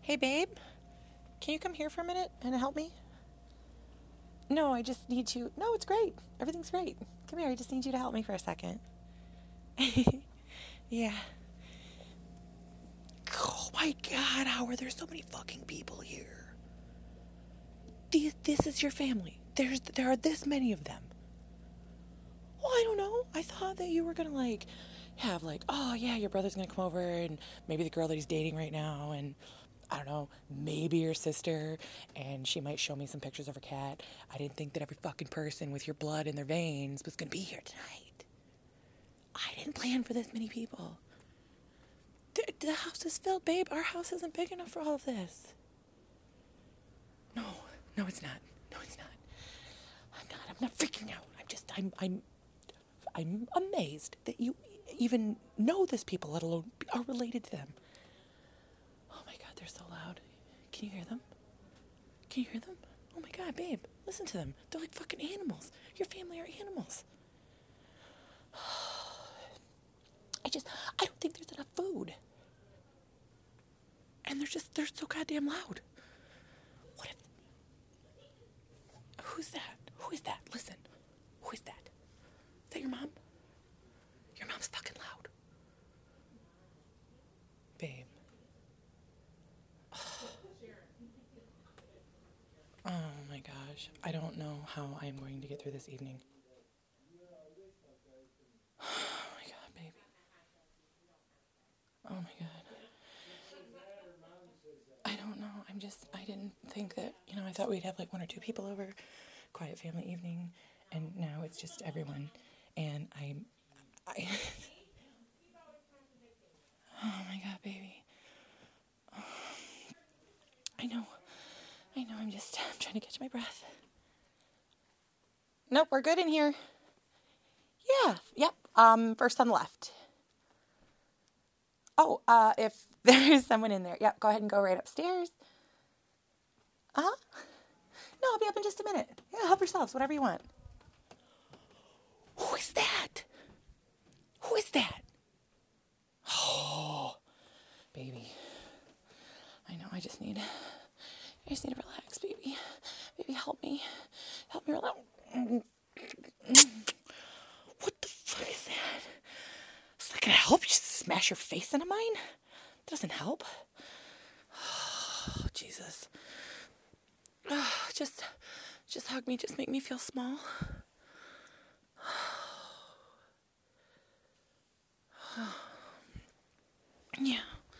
Hey, babe, can you come here for a minute and help me? No, I just need you. No, it's great. Everything's great. Come here, I just need you to help me for a second. Yeah. Oh my God, how are there so many fucking people here? This is your family. There are this many of them. Well, I don't know. I thought that you were gonna have oh yeah, your brother's gonna come over and maybe the girl that he's dating right now and I don't know, maybe your sister, and she might show me some pictures of her cat. I didn't think that every fucking person with your blood in their veins was gonna be here tonight. I didn't plan for this many people. The house is filled, babe. Our house isn't big enough for all of this. No, no, it's not. No, it's not. I'm not freaking out. I'm amazed that you even know this people, let alone are related to them. Oh my God, they're so loud. Can you hear them? Can you hear them? Oh my God, babe, listen to them. They're like fucking animals. Your family are animals. I don't think there's enough food. And they're so goddamn loud. What if, who's that? Who is that? Listen, who is that? Is that your mom? Your mom's fucking loud. Babe. Oh my gosh. I don't know how I am going to get through this evening. Oh my God, baby. Oh my God. I don't know. I didn't think that, I thought we'd have like one or two people over, quiet family evening, and now it's just everyone. And I oh my God, baby. I know, I'm trying to catch my breath. Nope, we're good in here. Yeah, yep, first on the left. Oh, if there's someone in there, yep, go ahead and go right upstairs. Uh-huh. No, I'll be up in just a minute. Yeah, help yourselves, whatever you want. Who is that? Who is that? Oh, baby. I know, I just need to relax, baby. Baby, help me. Help me relax. What the fuck is that? Is that gonna help? You smash your face into mine? Doesn't help. Oh, Jesus. Oh, just hug me. Just make me feel small. Yeah.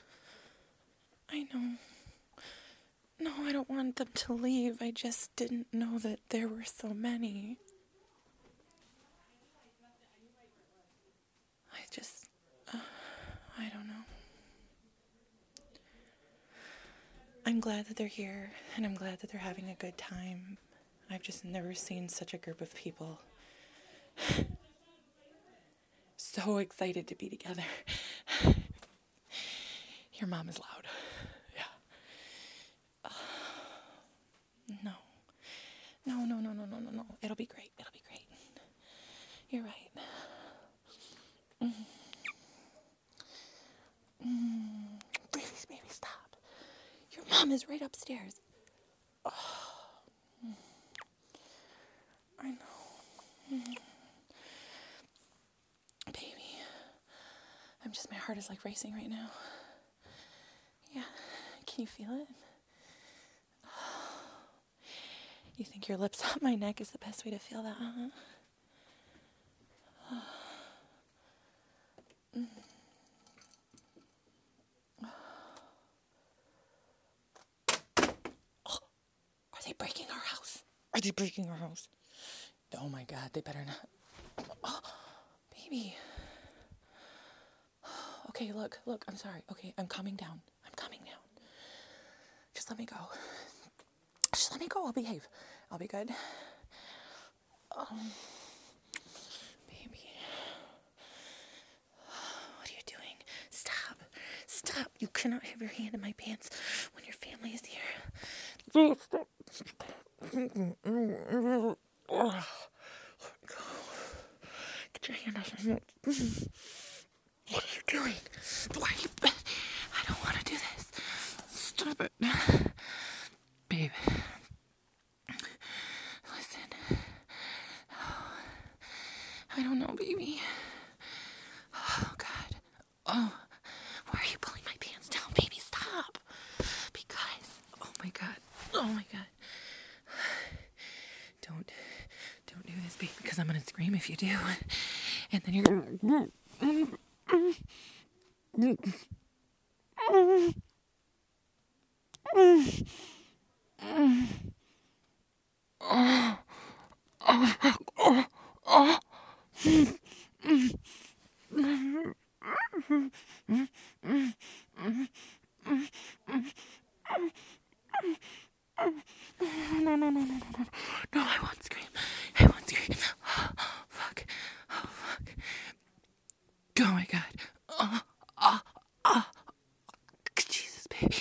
I know. No, I don't want them to leave. I just didn't know that there were so many. I don't know. I'm glad that they're here, and I'm glad that they're having a good time. I've just never seen such a group of people. So excited to be together. Your mom is loud. Yeah. No. No. It'll be great. You're right. Baby, stop. Your mom is right upstairs. Oh. I know. Baby. My heart is like racing right now. Yeah. Can you feel it? You think your lips on my neck is the best way to feel that, huh? Are they breaking our house? Oh my God, they better not. Oh, baby. Okay, look, I'm sorry. Okay, I'm calming down. Just let me go. I'll behave. I'll be good. Baby. What are you doing? Stop. You cannot have your hand in my pants when your family is here. Get your hand off my mouth. What are you doing? I don't want to do this. Stop but babe, listen. I don't know, baby. Oh, God. Oh, why are you pulling my pants down, baby? Stop. Because, oh my God. Oh my God. Don't do this, baby, because I'm going to scream if you do. And then you're going no, I won't scream. I won't scream. Oh, fuck. Oh, fuck. Oh, my God. Jesus, baby.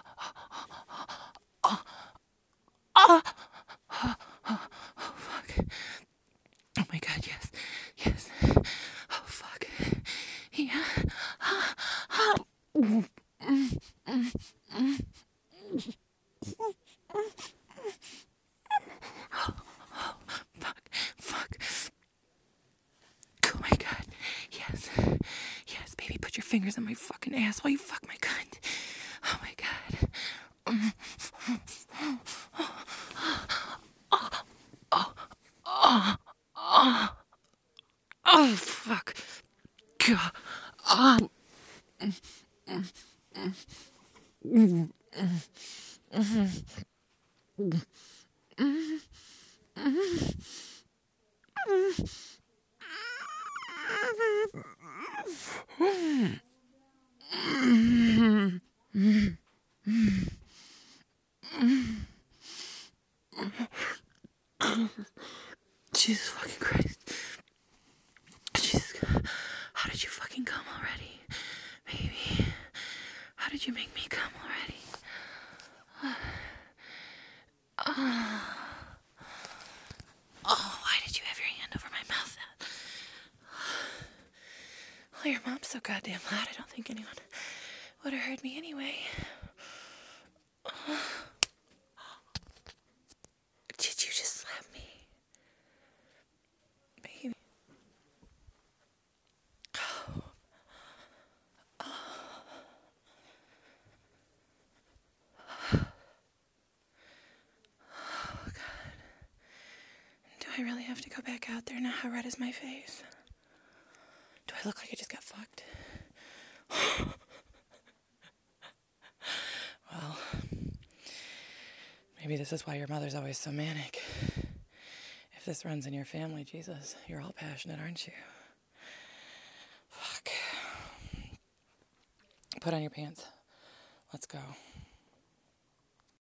Oh, fuck. Oh, my God, yes. Yes. Oh, fuck. Yeah. Fuck. Oh my God. Yes. Yes, baby, put your fingers on my fucking ass while you fuck my cunt. Oh my God. Oh, fuck. God. Jesus fucking Christ. Jesus. How did you fucking come already? Baby. How did you make me come already? Oh, why did you have your hand over my mouth? Well, your mom's so goddamn loud, I don't think anyone would have heard me anyway. Did you just slap me? Baby. Oh, God. Do I really have to go back out there now? How red is my face? Do I look like I just got fucked? Well, maybe this is why your mother's always so manic. If this runs in your family, Jesus, you're all passionate, aren't you? Fuck. Put on your pants. Let's go.